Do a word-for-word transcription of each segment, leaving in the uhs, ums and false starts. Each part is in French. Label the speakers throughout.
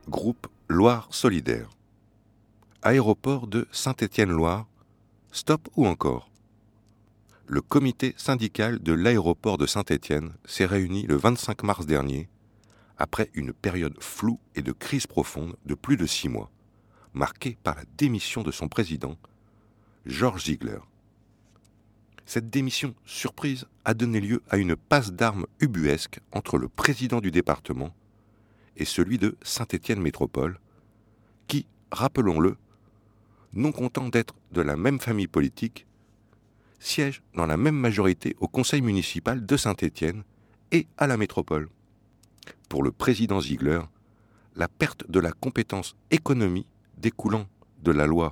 Speaker 1: Groupe Loire Solidaire. Aéroport de Saint-Étienne-Loire, stop ou encore? Le comité syndical de l'aéroport de Saint-Étienne s'est réuni le vingt-cinq mars dernier, après une période floue et de crise profonde de plus de six mois, marquée par la démission de son président, Georges Ziegler. Cette démission surprise a donné lieu à une passe d'armes ubuesque entre le président du département et celui de Saint-Étienne Métropole, qui, rappelons-le, non content d'être de la même famille politique, siège dans la même majorité au conseil municipal de Saint-Étienne et à la métropole. Pour le président Ziegler, la perte de la compétence économie découlant de la loi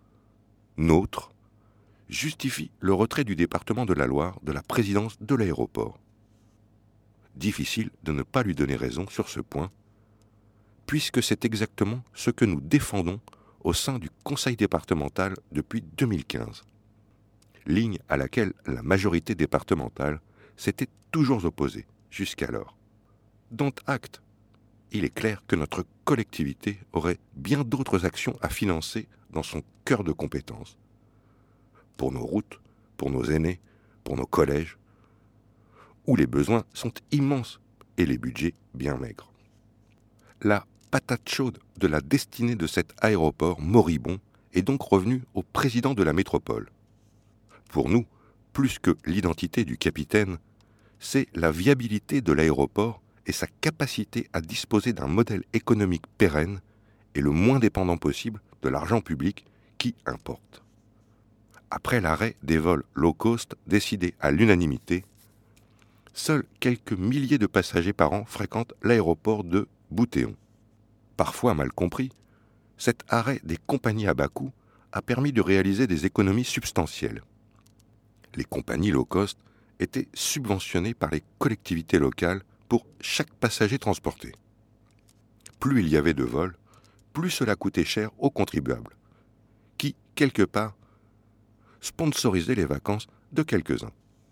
Speaker 1: NOTRe justifie le retrait du département de la Loire de la présidence de l'aéroport. Difficile de ne pas lui donner raison sur ce point, puisque c'est exactement ce que nous défendons au sein du conseil départemental depuis deux mille quinze, ligne à laquelle la majorité départementale s'était toujours opposée jusqu'alors. Dont acte, il est clair que notre collectivité aurait bien d'autres actions à financer dans son cœur de compétences. Pour nos routes, pour nos aînés, pour nos collèges, où les besoins sont immenses et les budgets bien maigres. La patate chaude de la destinée de cet aéroport moribond est donc revenue au président de la métropole. Pour nous, plus que l'identité du capitaine, c'est la viabilité de l'aéroport et sa capacité à disposer d'un modèle économique pérenne et le moins dépendant possible de l'argent public qui importe. Après l'arrêt des vols low cost décidés à l'unanimité, seuls quelques milliers de passagers par an fréquentent l'aéroport de Boutéon. Parfois mal compris, cet arrêt des compagnies à bas coût a permis de réaliser des économies substantielles. Les compagnies low cost étaient subventionnées par les collectivités locales pour chaque passager transporté. Plus il y avait de vols, plus cela coûtait cher aux contribuables, qui, quelque part, sponsorisaient les vacances de quelques-uns.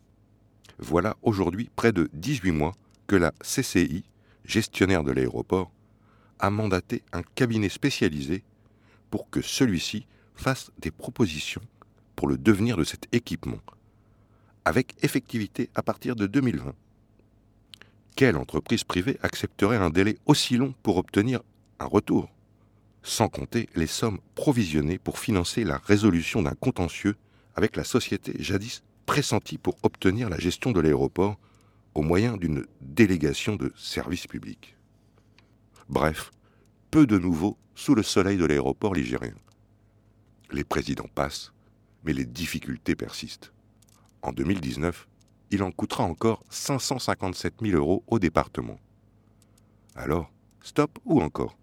Speaker 1: Voilà aujourd'hui près de dix-huit mois que la C C I, gestionnaire de l'aéroport, a mandaté un cabinet spécialisé pour que celui-ci fasse des propositions pour le devenir de cet équipement, avec effectivité à partir de deux mille vingt. Quelle entreprise privée accepterait un délai aussi long pour obtenir un retour, sans compter les sommes provisionnées pour financer la résolution d'un contentieux avec la société jadis pressentie pour obtenir la gestion de l'aéroport au moyen d'une délégation de service public. Bref, peu de nouveau sous le soleil de l'aéroport ligérien. Les présidents passent, mais les difficultés persistent. En deux mille dix-neuf, il en coûtera encore cinq cent cinquante-sept mille euros au département. Alors, stop ou encore?